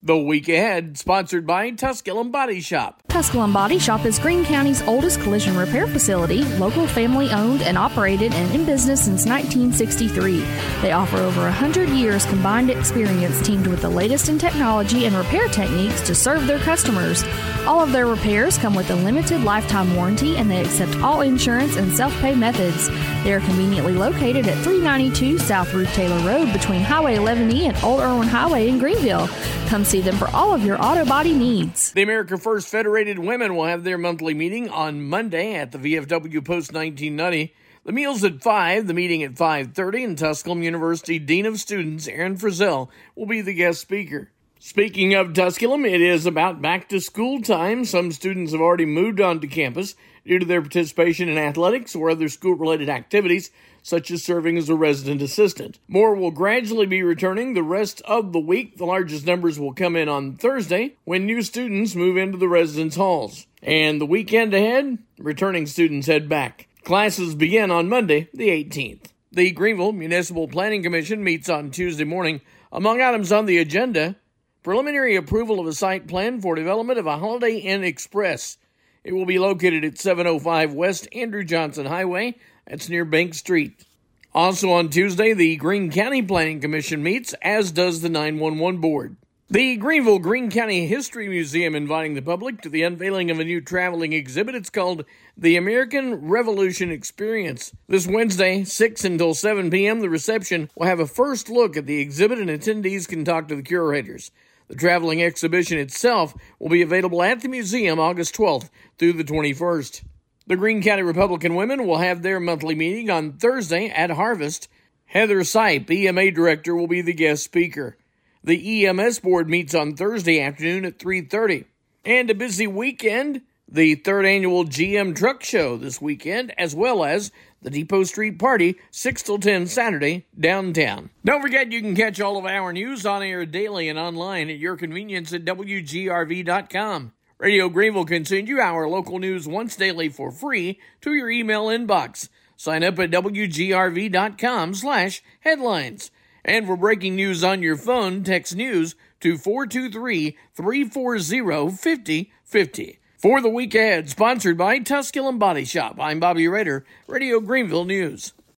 The Week Ahead, sponsored by Tusculum Body Shop. Tusculum Body Shop is Greene County's oldest collision repair facility, local family-owned and operated and in business since 1963. They offer over 100 years combined experience teamed with the latest in technology and repair techniques to serve their customers. All of their repairs come with a limited lifetime warranty, and they accept all insurance and self-pay methods. They are conveniently located at 392 South Ruth Taylor Road between Highway 11E and Old Irwin Highway in Greenville. Come see them for all of your auto body needs. The America First Federated Women will have their monthly meeting on Monday at the VFW Post 1990. The meal's at 5, the meeting at 5:30, and Tusculum University Dean of Students Aaron Frizzell will be the guest speaker. Speaking of Tusculum, it is about back-to-school time. Some students have already moved onto campus due to their participation in athletics or other school-related activities, such as serving as a resident assistant. More will gradually be returning the rest of the week. The largest numbers will come in on Thursday when new students move into the residence halls. And the weekend ahead, returning students head back. Classes begin on Monday, the 18th. The Greenville Municipal Planning Commission meets on Tuesday morning. Among items on the agenda, preliminary approval of a site plan for development of a Holiday Inn Express. It will be located at 705 West Andrew Johnson Highway. That's near Bank Street. Also on Tuesday, the Greene County Planning Commission meets, as does the 911 Board. The Greenville Greene County History Museum inviting the public to the unveiling of a new traveling exhibit. It's called The American Revolution Experience. This Wednesday, 6 until 7 p.m., the reception will have a first look at the exhibit, and attendees can talk to the curators. The traveling exhibition itself will be available at the museum August 12th through the 21st. The Greene County Republican Women will have their monthly meeting on Thursday at Harvest. Heather Sipe, EMA Director, will be the guest speaker. The EMS Board meets on Thursday afternoon at 3:30. And a busy weekend, the 3rd Annual GM Truck Show this weekend, as well as the Depot Street Party, 6 till 10 Saturday, downtown. Don't forget you can catch all of our news on air daily and online at your convenience at WGRV.com. Radio Greenville can send you our local news once daily for free to your email inbox. Sign up at WGRV.com/headlines. And for breaking news on your phone, text news to 423-340-5050. For the Week Ahead, sponsored by Tusculum Body Shop, I'm Bobby Rader, Radio Greenville News.